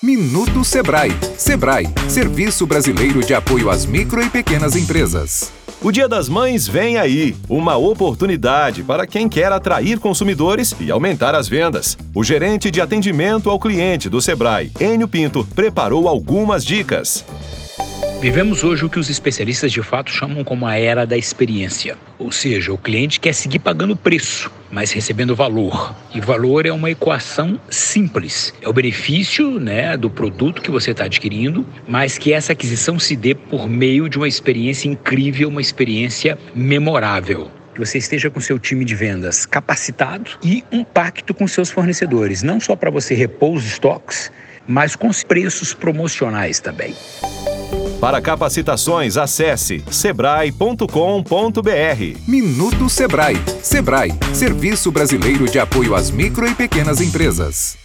Minuto Sebrae. Sebrae, Serviço Brasileiro de Apoio às Micro e Pequenas Empresas. O Dia das Mães vem aí, uma oportunidade para quem quer atrair consumidores e aumentar as vendas. O gerente de atendimento ao cliente do Sebrae, Enio Pinto, preparou algumas dicas. Vivemos hoje o que os especialistas de fato chamam como a era da experiência. Ou seja, o cliente quer seguir pagando preço, mas recebendo valor. E valor é uma equação simples. É o benefício, do produto que você está adquirindo, mas que essa aquisição se dê por meio de uma experiência incrível, uma experiência memorável. Que você esteja com seu time de vendas capacitado e um pacto com seus fornecedores, não só para você repor os estoques, mas com os preços promocionais também. Para capacitações, acesse sebrae.com.br. Minuto Sebrae. Sebrae, Serviço Brasileiro de Apoio às Micro e Pequenas Empresas.